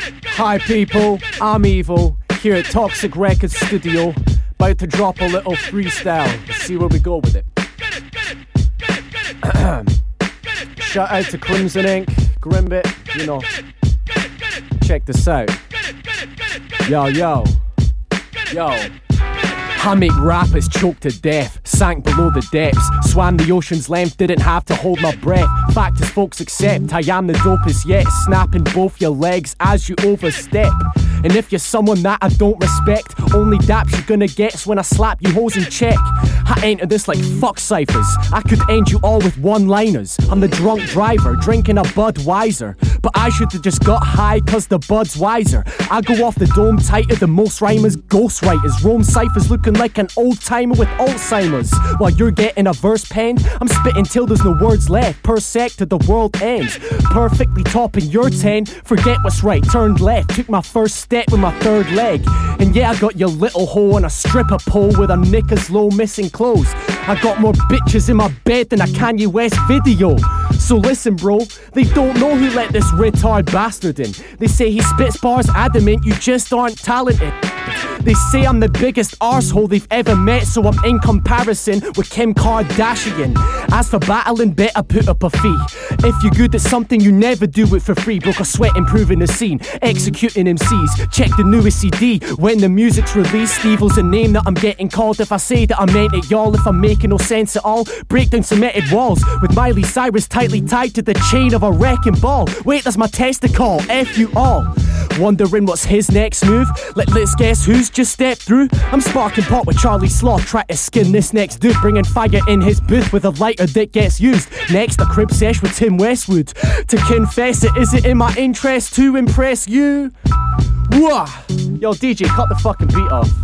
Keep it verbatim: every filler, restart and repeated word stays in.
Hi people, I'm Evil, here at Toxic Records Studio, about to drop a little freestyle. Let's see where we go with it. Shout out to Crimson Ink, Grimbit, you know. Check this out. Yo, yo, yo. I make rappers choke to death, sank below the depths, swam the ocean's length, didn't have to hold my breath. Fact is folks accept, I am the dopest yet, snapping both your legs as you overstep. And if you're someone that I don't respect, only daps you're gonna get is when I slap you hoes in check. I enter this like fuck ciphers, I could end you all with one-liners. I'm the drunk driver, drinking a Budweiser, but I should've just got high cause the Bud's wiser. I go off the dome tighter than most rhymers, ghostwriters, roam ciphers looking like an old timer with Alzheimer's. While you're getting a verse penned, I'm spitting till there's no words left, per sec to the world ends. Perfectly topping your ten, forget what's right, turned left, took my first step with my third leg. And yeah, I got your little hoe on a stripper pole with a knickers low missing clothes. I got more bitches in my bed than a Kanye West video. So listen bro, they don't know who let this retard bastard in. They say he spits bars adamant, you just aren't talented. They say I'm the biggest arsehole they've ever met, so I'm in comparison with Kim Kardashian. As for battling, better put up a fee. If you're good at something, you never do it for free. Broke a sweat improving the scene, executing M Cs. Check the newest C D when the music's released. Evil's a name that I'm getting called if I say that I meant it, y'all. If I'm making no sense at all, break down cemented walls with Miley Cyrus tightly tied to the chain of a wrecking ball. Wait, that's my testicle, F you all. Wondering what's his next move? Let, let's guess who's just stepped through. I'm sparking pot with Charlie Sloth, try to skin this next dude, bringing fire in his booth with a lighter that gets used. Next, a crib sesh with Tim Westwood. To confess it, is it in my interest to impress you? Whoa! Yo, D J, cut the fucking beat off.